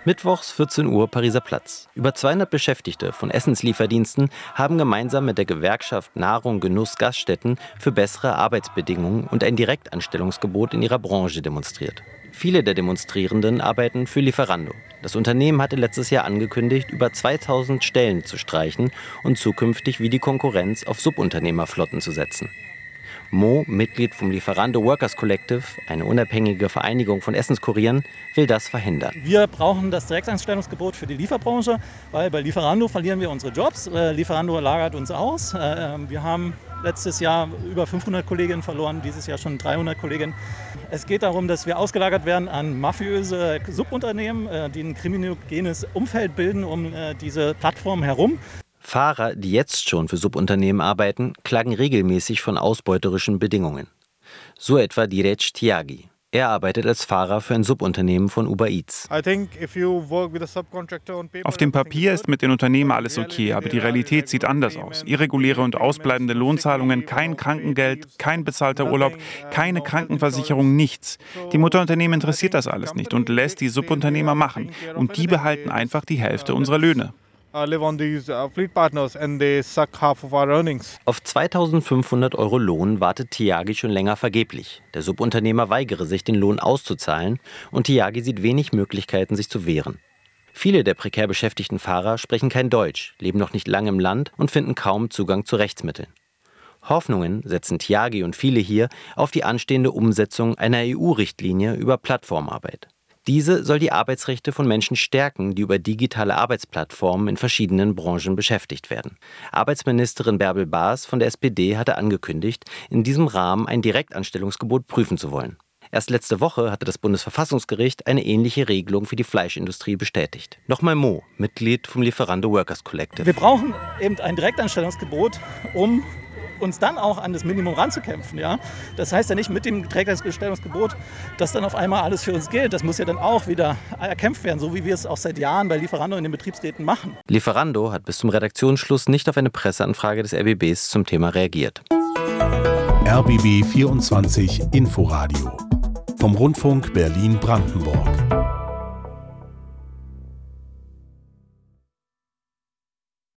Mittwochs 14 Uhr Pariser Platz. Über 200 Beschäftigte von Essenslieferdiensten haben gemeinsam mit der Gewerkschaft Nahrung, Genuss, Gaststätten für bessere Arbeitsbedingungen und ein Direktanstellungsgebot in ihrer Branche demonstriert. Viele der Demonstrierenden arbeiten für Lieferando. Das Unternehmen hatte letztes Jahr angekündigt, über 2000 Stellen zu streichen und zukünftig wie die Konkurrenz auf Subunternehmerflotten zu setzen. Mo, Mitglied vom Lieferando Workers Collective, eine unabhängige Vereinigung von Essenskurieren, will das verhindern. Wir brauchen das Direktanstellungsgebot für die Lieferbranche, weil bei Lieferando verlieren wir unsere Jobs. Lieferando lagert uns aus. Wir haben letztes Jahr über 500 Kolleginnen verloren, dieses Jahr schon 300 Kolleginnen. Es geht darum, dass wir ausgelagert werden an mafiöse Subunternehmen, die ein kriminogenes Umfeld bilden um diese Plattform herum. Fahrer, die jetzt schon für Subunternehmen arbeiten, klagen regelmäßig von ausbeuterischen Bedingungen. So etwa Direch Tiagi. Er arbeitet als Fahrer für ein Subunternehmen von Uber Eats. Auf dem Papier ist mit den Unternehmen alles okay, aber die Realität sieht anders aus. Irreguläre und ausbleibende Lohnzahlungen, kein Krankengeld, kein bezahlter Urlaub, keine Krankenversicherung, nichts. Die Mutterunternehmen interessiert das alles nicht und lässt die Subunternehmer machen. Und die behalten einfach die Hälfte unserer Löhne. Auf 2.500 € Lohn wartet Tiagi schon länger vergeblich. Der Subunternehmer weigere sich, den Lohn auszuzahlen, und Tiagi sieht wenig Möglichkeiten, sich zu wehren. Viele der prekär beschäftigten Fahrer sprechen kein Deutsch, leben noch nicht lange im Land und finden kaum Zugang zu Rechtsmitteln. Hoffnungen setzen Tiagi und viele hier auf die anstehende Umsetzung einer EU-Richtlinie über Plattformarbeit. Diese soll die Arbeitsrechte von Menschen stärken, die über digitale Arbeitsplattformen in verschiedenen Branchen beschäftigt werden. Arbeitsministerin Bärbel Baas von der SPD hatte angekündigt, in diesem Rahmen ein Direktanstellungsgebot prüfen zu wollen. Erst letzte Woche hatte das Bundesverfassungsgericht eine ähnliche Regelung für die Fleischindustrie bestätigt. Nochmal Mo, Mitglied vom Lieferando Workers Collective. Wir brauchen eben ein Direktanstellungsgebot, um uns dann auch an das Minimum ranzukämpfen. Ja? Das heißt ja nicht mit dem Direktanstellungsgebot, dass dann auf einmal alles für uns gilt. Das muss ja dann auch wieder erkämpft werden, so wie wir es auch seit Jahren bei Lieferando in den Betriebsräten machen. Lieferando hat bis zum Redaktionsschluss nicht auf eine Presseanfrage des RBBs zum Thema reagiert. RBB 24 Inforadio vom Rundfunk Berlin-Brandenburg.